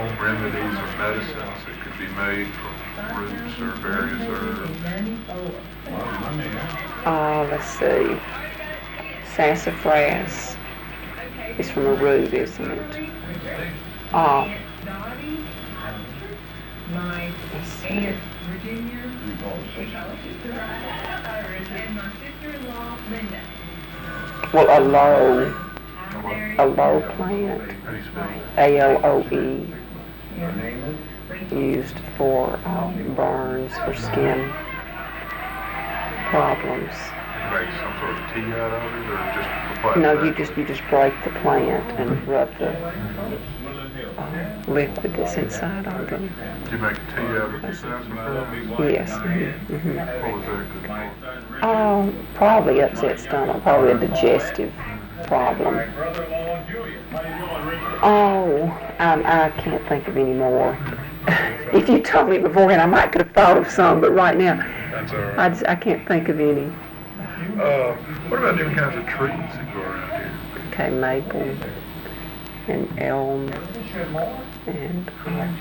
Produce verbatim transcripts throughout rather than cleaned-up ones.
home remedies or medicines that could be made from roots or various herbs? Uh, let's see. Sassafras is from a root, isn't it? Uh, let's see. Well, aloe, aloe plant, How do you spell it? A L O E, used for um, burns, for skin problems. You make some sort of tea out of it, or just the plant? No, you just you just break the plant and rub the uh, liquid that's inside on them. Do you make tea out of the sassafras? Yes. Mm-hmm. Mm-hmm. What was that good for? Oh, probably upset stomach, probably a digestive problem. Oh, I, I can't think of any more. If you told me beforehand, I might could have thought of some, but right now, That's all right. I, just, I can't think of any. Uh, what about different kinds of trees that grow around here? Okay, maple and elm and um,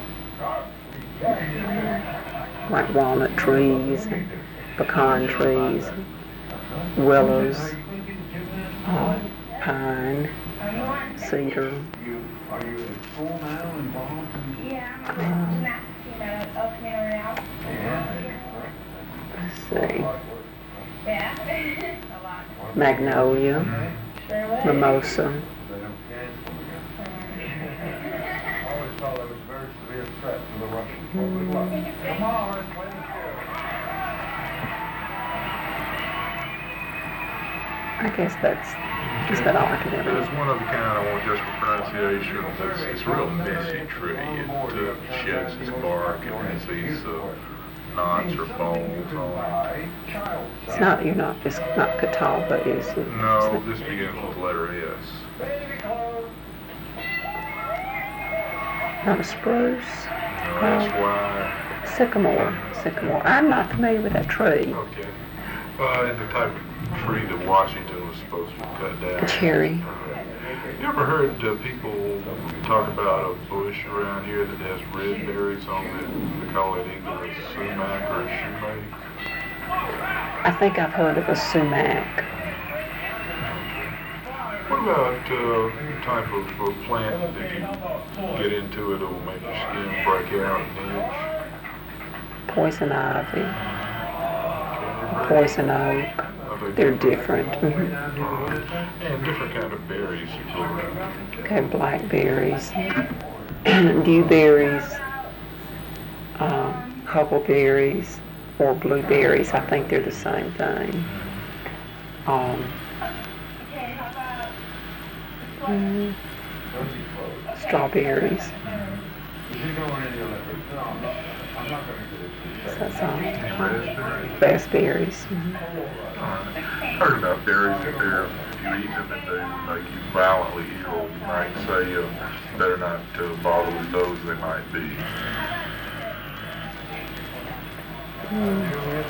like walnut trees and pecan trees, willows, uh, pine, cedar. Um, let's see. Magnolia, mimosa. I guess that's just about all I can ever There's one other kind I want just for pronunciation. It's, it's a real messy tree. It uh, sheds its bark and has these uh, knots or balls on it. It's not, you're not, it's not catawba, is it? No, this begins with the letter S. Not a spruce? No, that's why. Sycamore, sycamore. I'm not familiar with that tree. Okay. Uh, and the type of tree that Washington was supposed to cut down. A cherry. You ever heard uh, people talk about a bush around here that has red berries on it? They call it either a sumac or a shumake. I think I've heard of a sumac. What about uh, type of uh, plant that you get into it will make your skin break out and itch? Poison ivy, poison oak. They're different. Mm-hmm. Uh, and different kind of berries you grow around. Okay, blackberries, dewberries, um, huckleberries, or blueberries. I think they're the same thing. Um, mm, strawberries. So that's all. Raspberries. Mm-hmm. I've heard about berries that they're, if you eat them and they make you violently ill, you might say uh, better not to bother with those, they might be. Mm.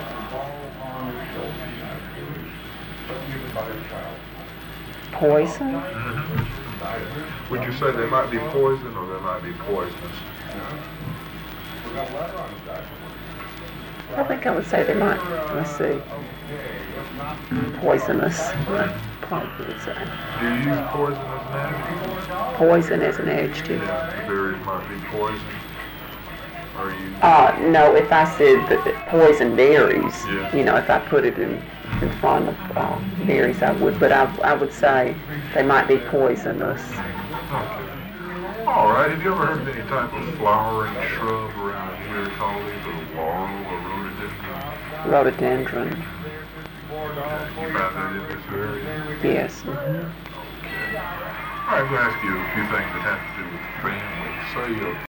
Poison? Mm-hmm. Would you say they might be poison or they might be poisonous? I think I would say they might, let's see, poisonous, I probably would say. Do you use poison as an adjective? Poison as an adjective. Yeah, the berries might be poison. Are you? Uh, no, if I said that the poison berries, Yeah. you know, if I put it in, in front of uh, berries, I would, but I, I would say they might be poisonous. Okay. All right. Have you ever heard of any type of flowering shrub around here called either laurel or rhododendron? Rhododendron. You found that in this area? Yes. Mm-hmm. Okay. All right, I'm going to ask you a few things that have to do with family. Say, uh,